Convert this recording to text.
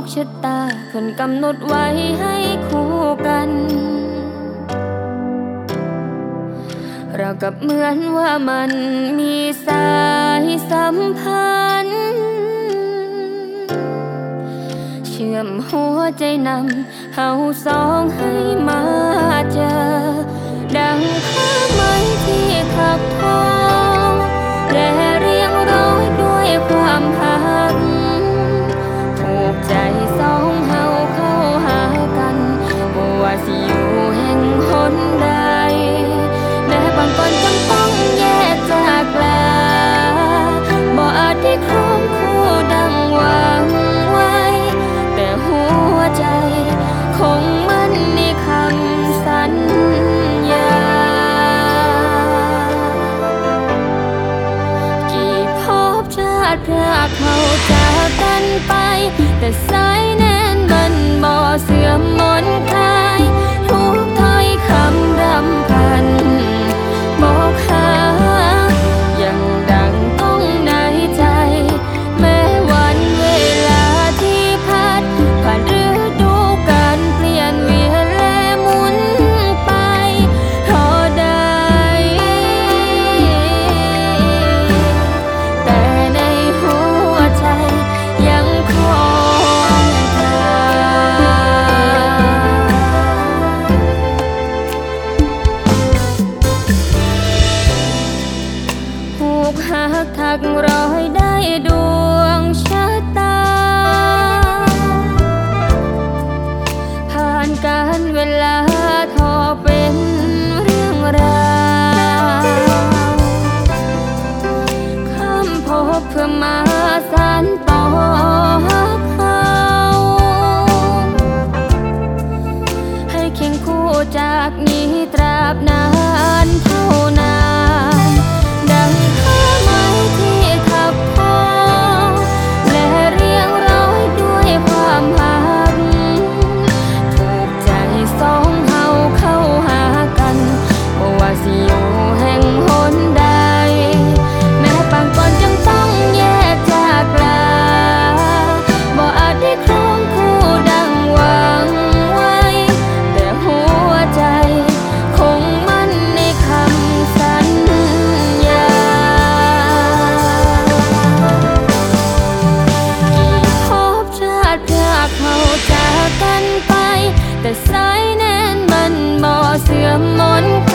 ชะตาเพิ่นกำหนดไว้ให้คู่กันเรากับเหมือนว่ามันมีสายสัมพันธ์เชื่อมหัวใจนำเฮาสองให้มาเจอดังผ้าไหมที่ถักทอและเรียงร้อยด้วยความหักผูกใจสองเฮาเข้าหากันบ่ว่าสิอยู่แห่งหนใดแม้บางคนจำต้องแยกจากลาบ่อาจได้ครองคู่ดังหวังไว้แต่หัวใจคงมั่นในคำสัญญากี่ภพชาติพรากเขาจากกันไปแต่สายแน่นมันบ่เสื่อมมนคลายทุกถ้อยคำรำพันบอกหายังดังก้องในใจแม้วันเวลาที่ผ่านฤดูกาลเปลี่ยนเวียนและหมุนไปเท่าใดแต่ในหัวใจยังคงคาผูกหักถักร้อยได้ดวงชะตาผ่านการเวลาทอเป็นเรื่องราวคำพบเพื่อมาสานต่อเขาให้เคียงคู่จากนี้ตราบนานเท่านานดังผ้าไหมที่ทับทอและเรียงร้อยด้วยความหักถูกใจสองเฮาเข้าหากันบ่ว่าสิอยู่แห่งหนใดแม้บางก่อนยังต้องแยกจากลาบ่อาจได้ครองคู่ดังหวังไว้แต่หัวใจคงมั่นในคำสัญญากี่ภพชาติพรากเขาจากกันไปแต่สายแน่นมันบ่เสื่อมมน